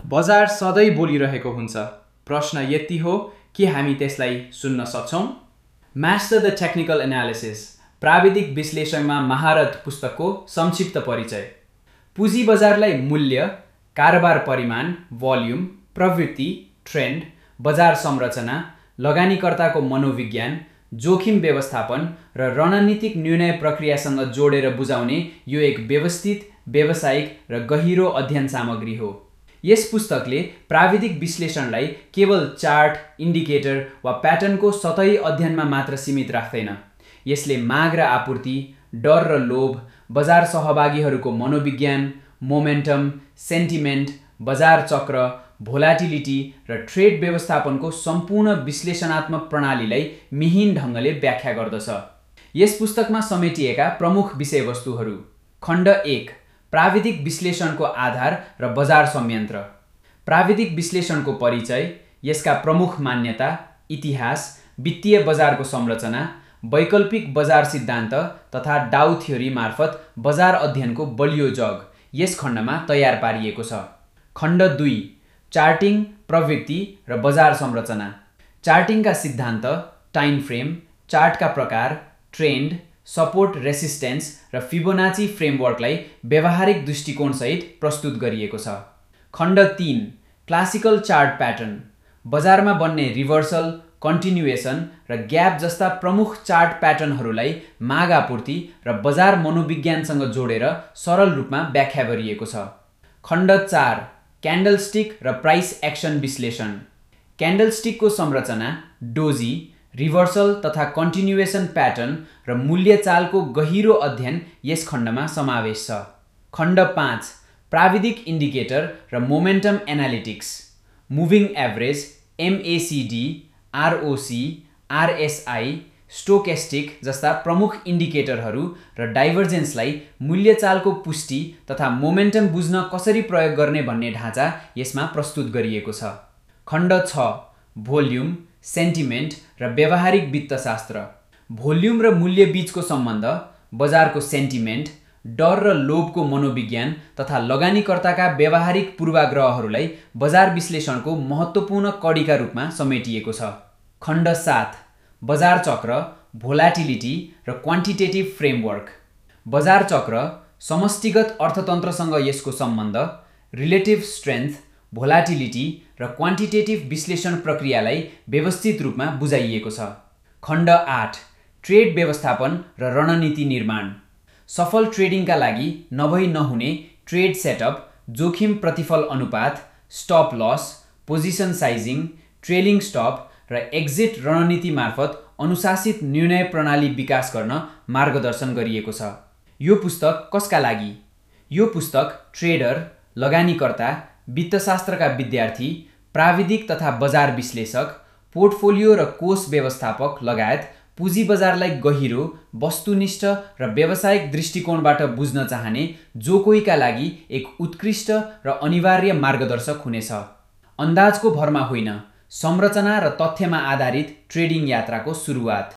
बजार सधैँ बोलिरहेको हुन्छ। प्रश्न यति हो कि हामी त्यसलाई सुन्न सक्छौँ? मास्टर द टेक्निकल एनालिसिस, प्राविधिक विश्लेषणमा महारत पुस्तकको संक्षिप्त परिचय। पुँजी बजारलाई मूल्य, कारोबार परिमाण, भोल्युम, प्रवृत्ति, ट्रेन्ड, बजार संरचना, लगानीकर्ताको मनोविज्ञान, जोखिम व्यवस्थापन र रणनीतिक निर्णय प्रक्रियासँग जोडेर बुझाउने यो एक व्यवस्थित, व्यावसायिक र गहिरो अध्ययन सामग्री हो। यस पुस्तकले प्राविधिक विश्लेषणलाई केवल चार्ट, इन्डिकेटर वा प्याटर्नको सतही अध्ययनमा मात्र सीमित राख्दैन। यसले माग र आपूर्ति, डर र लोभ, बजार सहभागीहरूको मनोविज्ञान, मोमेन्टम, सेन्टिमेन्ट, बजार चक्र, भोलाटिलिटी र ट्रेड व्यवस्थापनको सम्पूर्ण विश्लेषणात्मक प्रणालीलाई मिहिन ढङ्गले व्याख्या गर्दछ। यस पुस्तकमा समेटिएका प्रमुख विषयवस्तुहरू: खण्ड 1, प्राविधिक विश्लेषणको आधार र बजार संयन्त्र। प्राविधिक विश्लेषणको परिचय, यसका प्रमुख मान्यता, इतिहास, वित्तीय बजारको संरचना, वैकल्पिक बजार सिद्धान्त तथा डाउ थ्योरी मार्फत बजार अध्ययनको बलियो जग यस खण्डमा तयार पारिएको छ। खण्ड 2, चार्टिङ, प्रवृत्ति र बजार संरचना। चार्टिङका सिद्धान्त, टाइम फ्रेम, चार्टका प्रकार, ट्रेन्ड, सपोर्ट, रेसिस्टेन्स र फिबोनाची फ्रेमवर्कलाई व्यावहारिक दृष्टिकोणसहित प्रस्तुत गरिएको छ। खण्ड 3, क्लासिकल चार्ट प्याटर्न, बजारमा बन्ने रिभर्सल, कन्टिन्युएसन र ग्याप जस्ता प्रमुख चार्ट प्याटर्नहरूलाई माग आपूर्ति र बजार मनोविज्ञानसँग जोडेर सरल रूपमा व्याख्या गरिएको छ। खण्ड 4, क्यान्डलस्टिक र प्राइस एक्सन विश्लेषण। क्यान्डलस्टिकको संरचना, डोजी, रिभर्सल तथा कन्टिन्युएसन प्याटर्न र मूल्य चालको गहिरो अध्ययन यस खण्डमा समावेश छ। खण्ड 5, प्राविधिक इन्डिकेटर र momentum analytics, moving average, MACD, ROC, RSI, stochastic जस्ता प्रमुख इन्डिकेटरहरू र डाइभर्जेन्सलाई मूल्य चालको पुष्टि तथा मोमेन्टम बुझ्न कसरी प्रयोग गर्ने भन्ने ढाँचा यसमा प्रस्तुत गरिएको छ। खण्ड 6, भोल्युम, सेन्टिमेन्ट र व्यावहारिक वित्तशास्त्र। भोल्युम र मूल्य बीचको सम्बन्ध, बजारको सेन्टिमेन्ट, डर र लोभको मनोविज्ञान तथा लगानीकर्ताका व्यावहारिक पूर्वाग्रहहरूलाई बजार विश्लेषणको महत्त्वपूर्ण कडीका रूपमा समेटिएको छ। खण्ड 7, बजार चक्र, भोलाटिलिटी र क्वान्टिटेटिभ फ्रेमवर्क। बजार चक्र, समष्टिगत अर्थतन्त्रसँग यसको सम्बन्ध, रिलेटिभ स्ट्रेन्थ, भोलाटिलिटी र क्वान्टिटेटिभ विश्लेषण प्रक्रियालाई व्यवस्थित रूपमा बुझाइएको छ। खण्ड 8, ट्रेड व्यवस्थापन र रणनीति निर्माण। सफल ट्रेडिङका लागि नभई नहुने ट्रेड सेटअप, जोखिम प्रतिफल अनुपात, stop loss, position sizing, trailing stop र एक्जिट रणनीति मार्फत अनुशासित निर्णय प्रणाली विकास गर्न मार्गदर्शन गरिएको छ। यो पुस्तक कसका लागि? यो पुस्तक ट्रेडर, लगानीकर्ता, वित्तशास्त्रका विद्यार्थी, प्राविधिक तथा बजार विश्लेषक, पोर्टफोलियो र कोष व्यवस्थापक लगायत पुँजी बजारलाई गहिरो, वस्तुनिष्ठ र व्यावसायिक दृष्टिकोणबाट बुझ्न चाहने जो कोहीका लागि एक उत्कृष्ट र अनिवार्य मार्गदर्शक हुनेछ। अन्दाजको भरमा होइन, संरचना र तथ्यमा आधारित ट्रेडिङ यात्राको सुरुवात।